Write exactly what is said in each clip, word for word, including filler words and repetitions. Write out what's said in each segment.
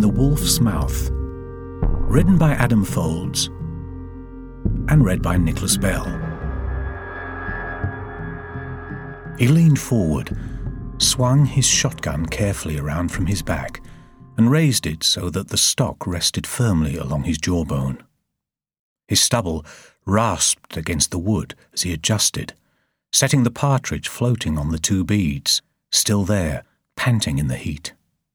The Wolf's Mouth, written by Adam Folds and read by Nicholas Bell. He leaned forward, swung his shotgun carefully around from his back, and raised it so that the stock rested firmly along his jawbone. His stubble rasped against the wood as he adjusted, setting the partridge floating on the two beads, still there, panting in the heat.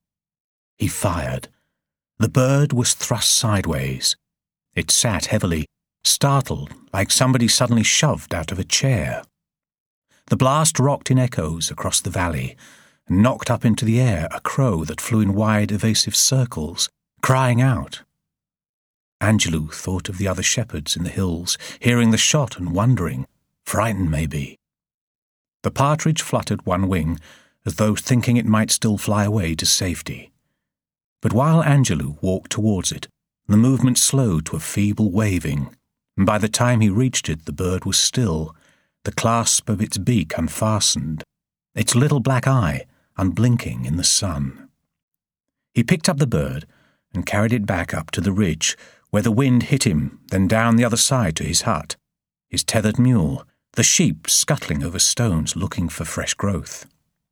He fired. The bird was thrust sideways. It sat heavily, startled, like somebody suddenly shoved out of a chair. The blast rocked in echoes across the valley, and knocked up into the air a crow that flew in wide, evasive circles, crying out. Angelou thought of the other shepherds in the hills, hearing the shot and wondering, frightened maybe. The partridge fluttered one wing, as though thinking it might still fly away to safety. But while Angelou walked towards it, the movement slowed to a feeble waving, and by the time he reached it the bird was still, the clasp of its beak unfastened, its little black eye unblinking in the sun. He picked up the bird and carried it back up to the ridge, where the wind hit him, then down the other side to his hut, his tethered mule, the sheep scuttling over stones looking for fresh growth.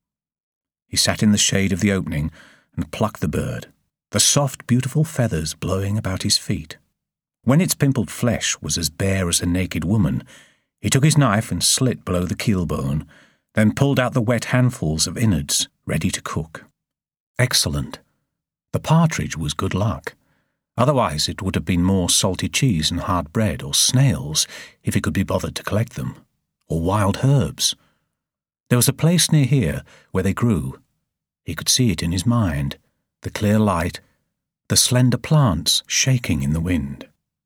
He sat in the shade of the opening and plucked the bird, the soft, beautiful feathers blowing about his feet. When its pimpled flesh was as bare as a naked woman, he took his knife and slit below the keelbone, then pulled out the wet handfuls of innards, ready to cook. Excellent. The partridge was good luck. Otherwise it would have been more salty cheese and hard bread, or snails, if he could be bothered to collect them, or wild herbs. There was a place near here where they grew. He could see it in his mind, the clear light, the slender plants shaking in the wind.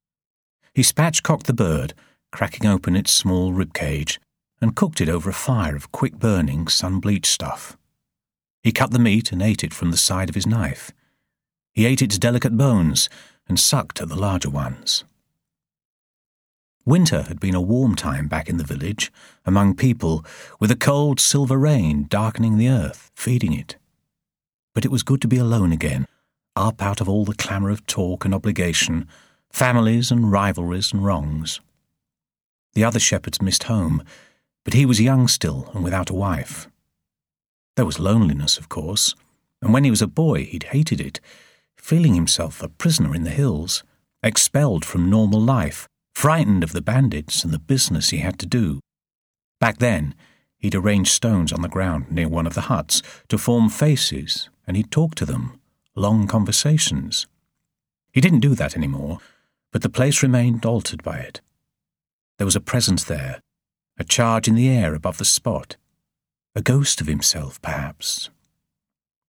He spatchcocked the bird, cracking open its small ribcage, and cooked it over a fire of quick-burning, sun-bleached stuff. He cut the meat and ate it from the side of his knife. He ate its delicate bones and sucked at the larger ones. Winter had been a warm time back in the village, among people, with a cold silver rain darkening the earth, feeding it. But it was good to be alone again, up out of all the clamour of talk and obligation, families and rivalries and wrongs. The other shepherds missed home, but he was young still and without a wife. There was loneliness, of course, and when he was a boy he'd hated it, feeling himself a prisoner in the hills, expelled from normal life, frightened of the bandits and the business he had to do. Back then, he'd arranged stones on the ground near one of the huts to form faces, and he'd talk to them, long conversations. He didn't do that anymore, but the place remained altered by it. There was a presence there, a charge in the air above the spot, a ghost of himself, perhaps,